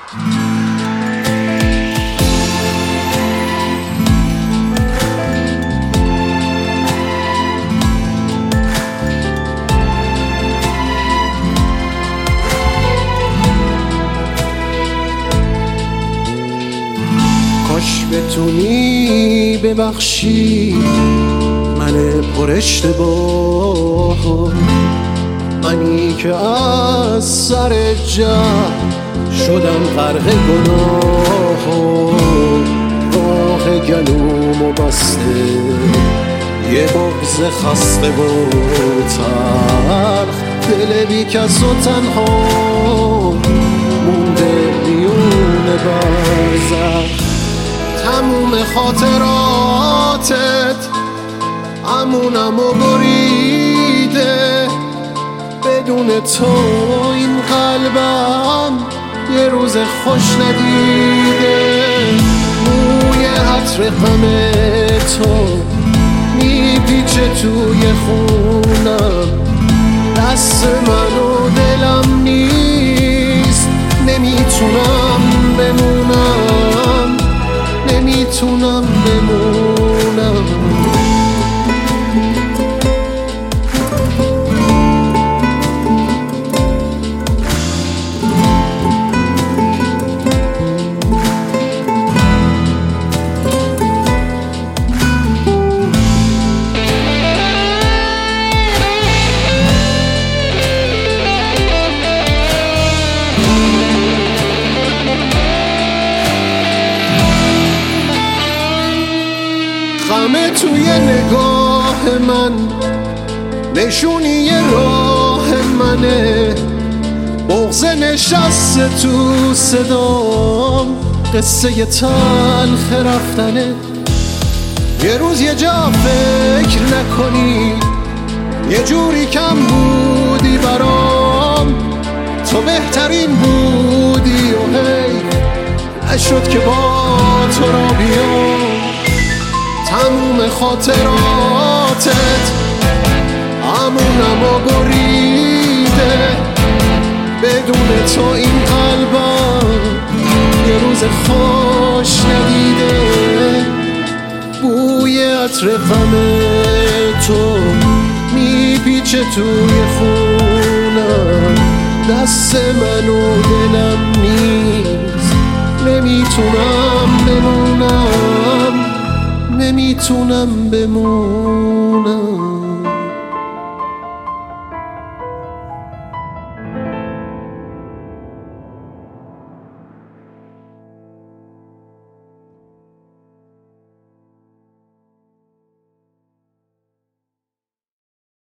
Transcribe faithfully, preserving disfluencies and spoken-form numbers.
کاش بتونی ببخشی من پر اشتباه، منی که از سر جهل شدم غرق گناه. راه گلومو بسته یه بغض خسته و تلخ، دل بی کس و تنها مونده میون برزخ. تموم خاطراتت امونمو بریده، بدون تو این قلبم یه روز خوش ندیده. موی عطر غم تو میپیچه توی خونم، دست من و دلم نیست، نمیتونم بمونم، نمیتونم بمونم. غمه توی نگاه من نشونی راه منه، بغض نشسته تو صدام قصه تلخ رفتنه. یه روز یه جا فکر نکنی یه جوری کم بودی برام، تو بهترین بودی و هی نشد که با تو را بیام. تموم خاطراتت امونمو بریده، بدون تو این قلبم یه روز خوش ندیده. بوی عطر غم تو میپیچه توی خونم، دست من و دلم نیست، نمیتونم بمونم، نمیتونم بمونم.